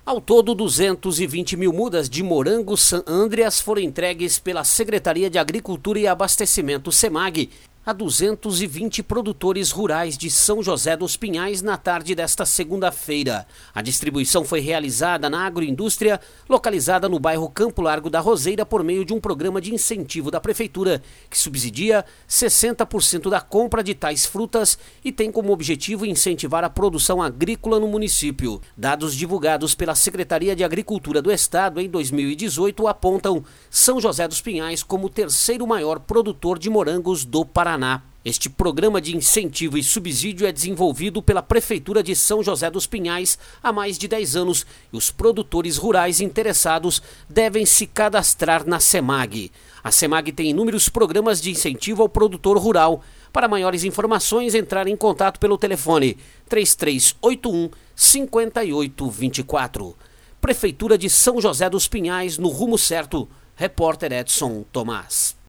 Ao todo, 220 mil mudas de morango San Andreas foram entregues pela Secretaria de Agricultura e Abastecimento SEMAG a 220 produtores rurais de São José dos Pinhais na tarde desta segunda-feira. A distribuição foi realizada na agroindústria, localizada no bairro Campo Largo da Roseira, por meio de um programa de incentivo da Prefeitura, que subsidia 60% da compra de tais frutas e tem como objetivo incentivar a produção agrícola no município. Dados divulgados pela Secretaria de Agricultura do Estado em 2018 apontam São José dos Pinhais como o terceiro maior produtor de morangos do Paraná. Este programa de incentivo e subsídio é desenvolvido pela Prefeitura de São José dos Pinhais há mais de 10 anos e os produtores rurais interessados devem se cadastrar na SEMAG. A SEMAG tem inúmeros programas de incentivo ao produtor rural. Para maiores informações, entrar em contato pelo telefone 3381-5824. Prefeitura de São José dos Pinhais, no rumo certo. Repórter Edson Tomás.